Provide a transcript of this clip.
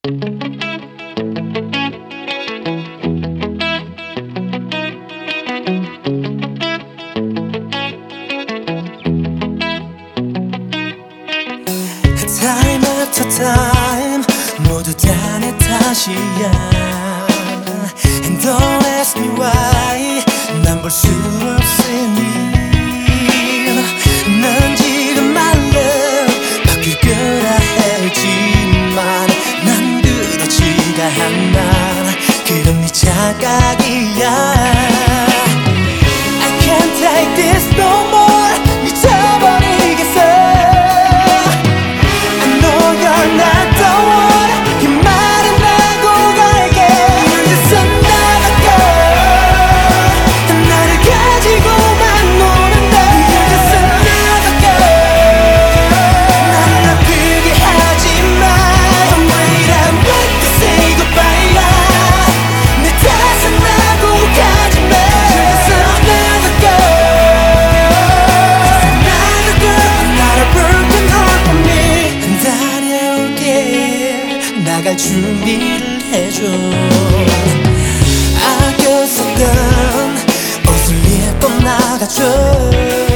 Time after time 모두 다 내 탓이야. And don't ask me why 난 볼 수 없으니. 난 지금 말로 바뀔 거라 했지만 난 그렇지가 않아. 그럼 네 착각이야. I can't take this no more. 미쳐버리겠어. 나갈 준비를 해줘. 아껴 썼던 옷을 입고 나가줘.